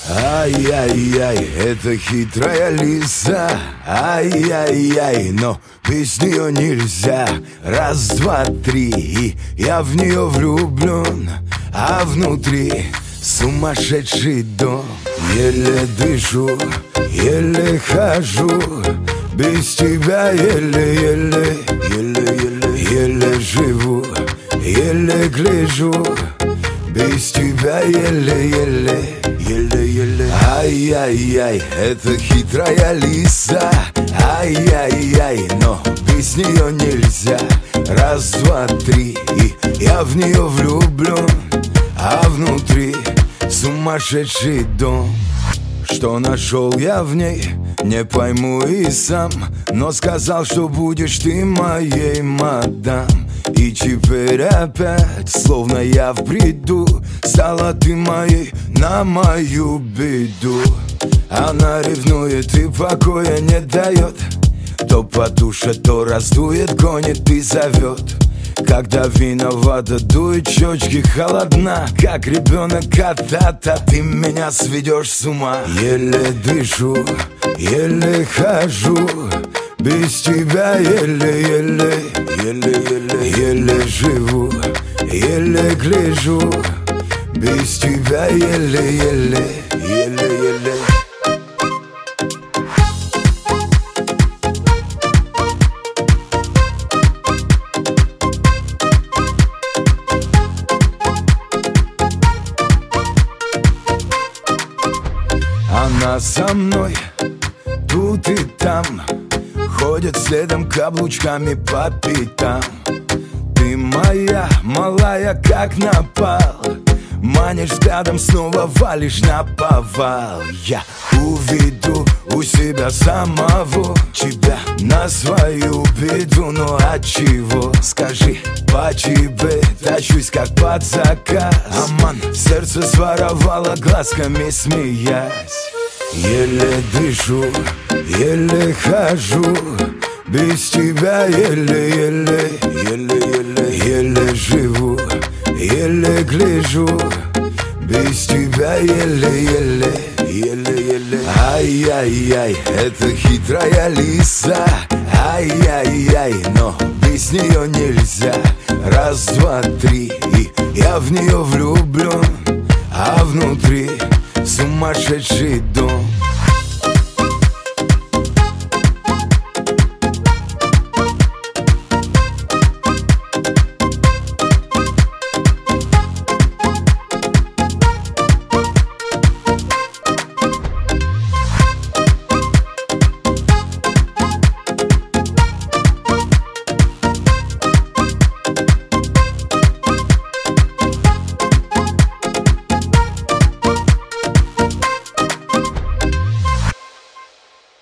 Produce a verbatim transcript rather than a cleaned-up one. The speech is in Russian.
Ай-яй-яй, это хитрая лиса. Ай-яй-яй, но без нее нельзя. Раз, два, три, и я в нее влюблен. А внутри сумасшедший дом. Еле дышу, еле хожу. Без тебя еле-еле, еле-еле, еле живу, еле гляжу. Без тебя еле-еле, еле-еле. Ай-яй-яй, это хитрая лиса. Ай-яй-яй, но без нее нельзя. Раз, два, три, и я в нее влюблен. А внутри сумасшедший дом. Что нашел я в ней, не пойму и сам. Но сказал, что будешь ты моей мадам. И теперь опять, словно я в бреду, стала ты моей на мою беду. Она ревнует и покоя не дает. То потушит, то раздует, гонит и зовет. Когда виновата, дует щечки холодна. Как ребенок кота-то, ты меня сведешь с ума. Еле дышу, еле хожу. Без тебя еле-еле, еле-еле, еле живу, еле гляжу. Без тебя еле-еле, еле-еле. Она со мной тут и там, ходит следом каблучками по пятам. Ты моя, малая, как напал. Манишь взглядом, снова валишь на повал. Я уведу у себя самого тебя на свою беду. Но от чего, скажи, по тебе тащусь, как под заказ. Аман, сердце своровала, глазками смеясь. Еле дышу, еле хожу. Без тебя еле-еле, еле-еле, еле живу, еле гляжу. Без тебя еле-еле, еле-еле. Ай-яй-яй, это хитрая лиса. Ай-яй-яй, но без нее нельзя. Раз, два, три, и я в нее влюблен. А внутри сумасшедший дом.